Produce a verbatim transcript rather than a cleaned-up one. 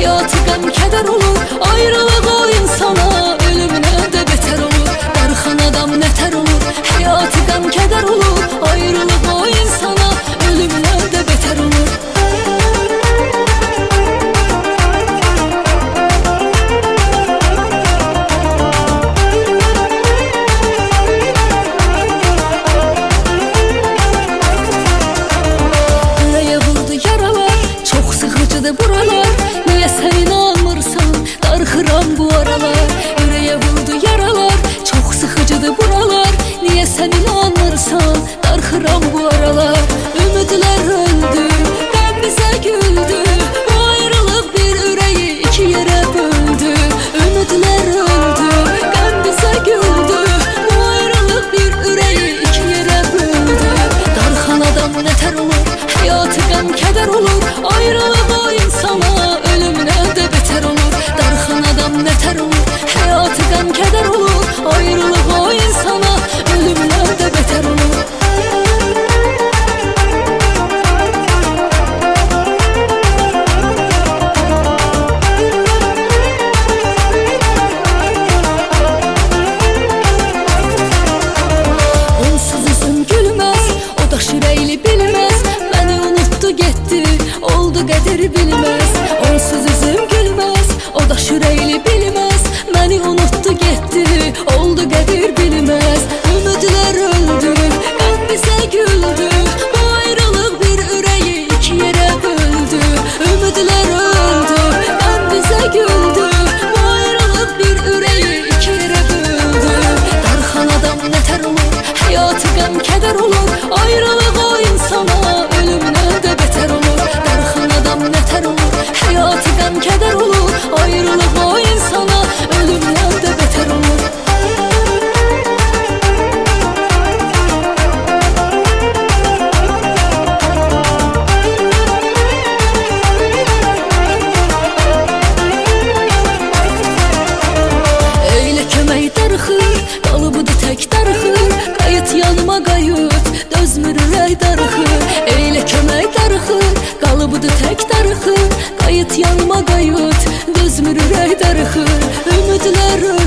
Hayatı qəm kədər olur, ayrılıq o insana ölümünə də betər olur. Darıxan adam nətər olur, hayatı qəm kədər olur, ayrılıq o insana ölümünə də betər olur. Buralar, niyə sən inanmırsan? Darıxıram bu aralar. Ürəyə vurdu yaralar, çox sıxıcıdır buralar. Niyə sən inanmırsan? Darıxıram bu aralar. Ümidlər öldü, qəm bizə güldü. Bu ayrılıq bir ürəyi iki yerə böldü. Ümidlər öldü, qəm bizə güldü. Bu ayrılıq bir ürəyi iki yerə böldü. Darıxan adam nətər olur, hayatı qəm kədər olur. Ayrılıq o insana ölümünə də betər olur. Darıxan adam nətər olur, hayatı qəm kədər olur. Ayrılıq o insana ölümünə də betər olur. Onsuz üzüm gülməz, o da şürəkli bilməz. Məni unutdu getdi, oldu qədir bilməz. Onsuz üzüm gülməz, o da şürəkli bilməz. Məni unutdu getdi, oldu qədir bilməz. Ümidlər öldü, qəm bizə güldü. Bu ayrılıq bir ürəyi iki yerə böldü. Ümidlər öldü, qəm bizə güldü. Bu ayrılıq bir ürəyi iki yerə böldü. Darıxan adam nətər olur, hayatı qəm kədər olur. Ayrılıq o insana ölümünə də betər olur. Darıxan adam nətər olur, hayatı qəm kədər olur. Ayrılıq o insana ölümünə də betər olur. Eylə kömək darıxır, qalıbıdır tək darıxır. Qayıt yanıma qayıt, dözmür ürək darıxır. Eylə kömək darıxır, qalıbıdır tək darıxır. Qayıt yanıma qayıt, dözmür ürək darıxır. Ümidlər öldü,